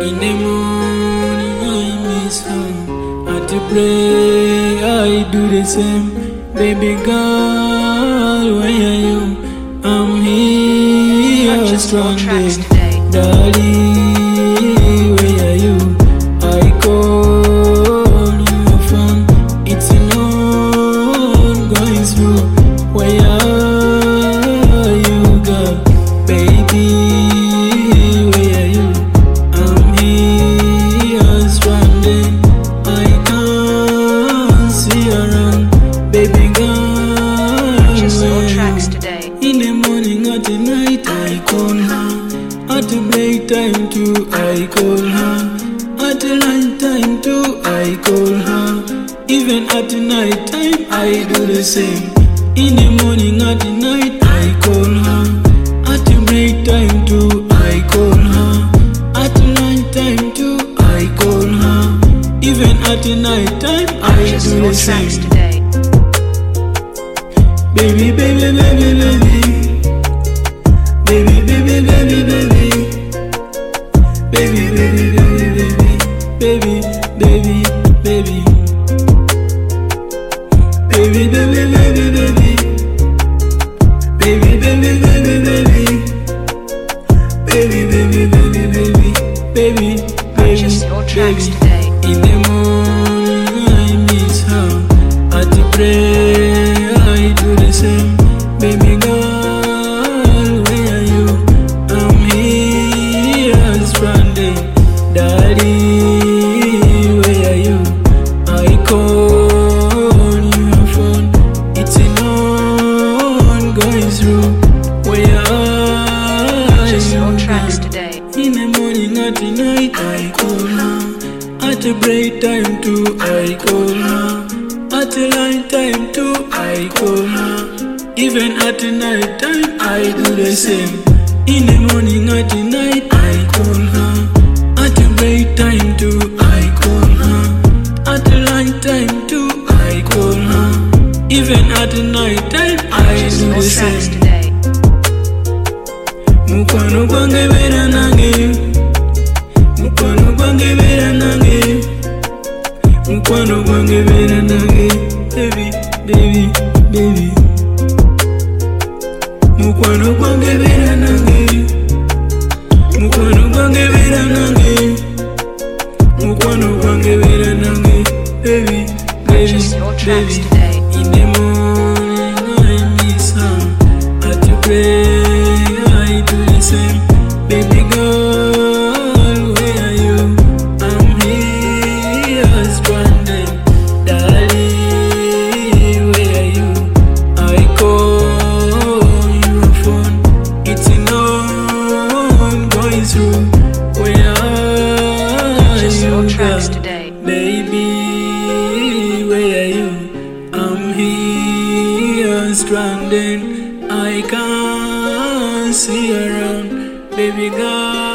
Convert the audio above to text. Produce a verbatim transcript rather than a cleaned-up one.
In the morning I miss her. At the pray I do the same. Baby girl, where are you? I'm here stranded. Darling, where are you? I call your phone. It's not going through. Where are you, girl? Baby, where are you? I'm here stranded. I can't see around. Baby girl, Just more tracks today. in the morning or the night I call her. At the playtime too I call her. At the night time too I call her. Even at the night time I do the same. In the morning at the night I call her. At the playtime too I call her. At the night time too I call her. Even at the night time I Just do more the tracks same. today. Baby, baby, baby, baby. Baby, baby, baby, baby. Baby, baby, baby, baby. Baby, baby, baby. Baby, baby, baby, baby. Baby, baby, baby, baby. Baby, baby, baby, baby. Baby, baby, Just more tracks baby. today. In the morning I miss her. At the prayer I do the same. Baby girl, where are you? I'm here stranded. Daddy, where are you? I call your phone. It's not going through. Where are Just you? more tracks girl? today. In the morning at the night I call her. At the break time too I call her. At the night time too I call her. Even at the night time I do the same. In the morning at the night I call her. At the break time too I call her. At the night time too I call her. Even at the night time I Just do more the tracks same. today. Mukwano gwange bera nange. Mukwano gwange bera nange. Mukwano gwange bera nange. Baby, baby, baby. Mukwano gwange bera nange. Mukwano gwange bera nange. Mukwano gwange bera nange. Baby, baby, Just more tracks baby. today. In the morning I miss her. At the prayer I do the same. Baby girl, where are you? I'm here stranded. Darling, where are you? I call your phone. It's not going through. Where are Just you, more tracks girl? today. Baby, where are you? I'm here stranded. I can't see around. Baby girl.